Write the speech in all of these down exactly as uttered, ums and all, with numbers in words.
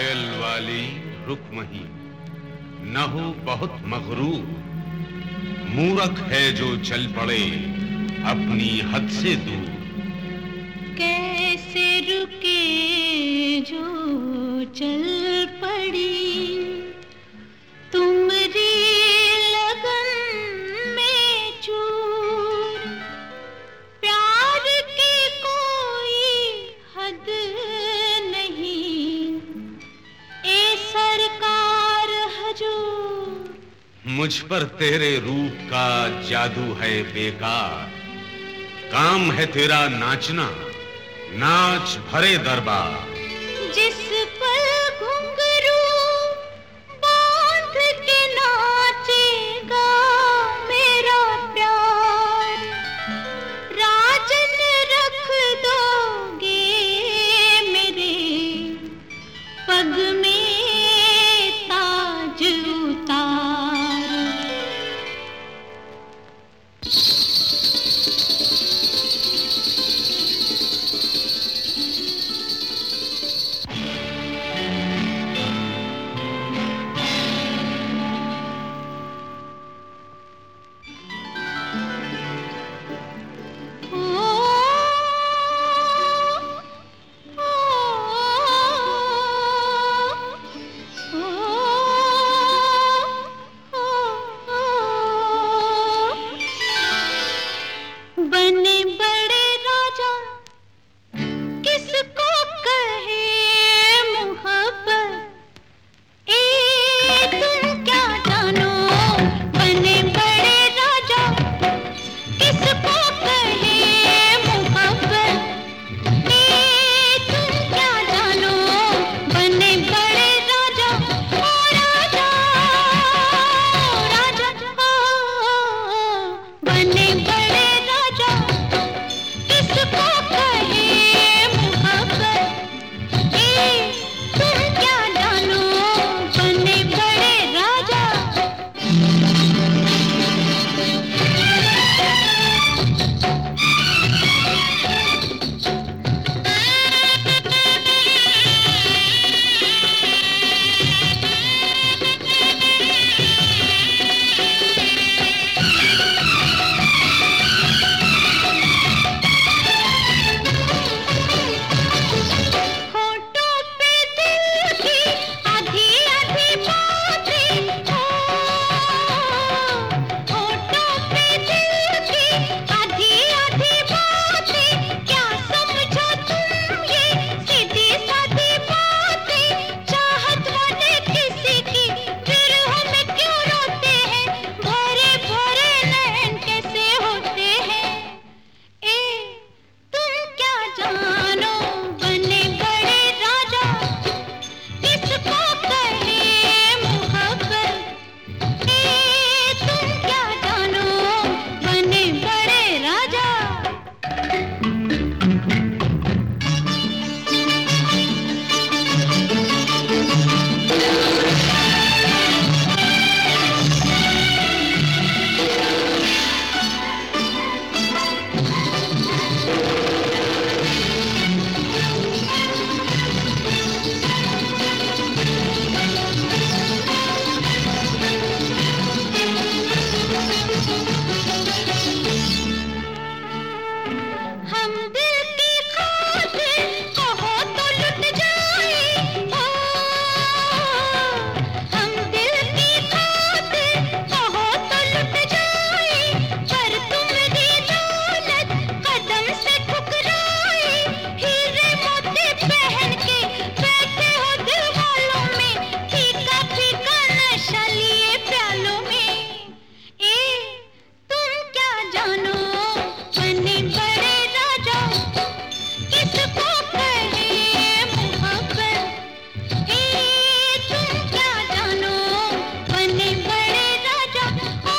घायल वाली रुकमही, न हो बहुत मगरूर, मूर्ख है जो चल पड़े अपनी हद से दूर। कैसे रुके जो चल पड़ी तुम्हारी लगन में चूर। प्यार की कोई हद नहीं ए सरकार हजूर। मुझ पर तेरे रूप का जादू है बेकार, काम है तेरा नाचना, नाच भरे दरबार। जिस पल घुंघरू बांध के नाचेगा मेरा प्यार, राजन रख दोगे मेरे पग में ताज उतार। बने बड़े राजा किसको कहे मोहब्बत, ए तुम क्या जानो। बने बड़े राजा किसको कहे मोहब्बत, ए तुम क्या जानो। बने बड़े राजा ओ राजा राजा ओ बने बड़े किसको कहे मोहब्बत, ए तुम क्या जानो। बने बड़े राजा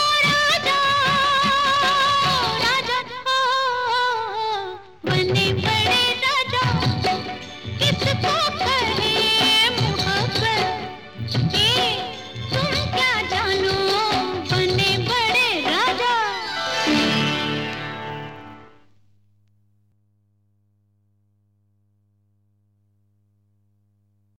बने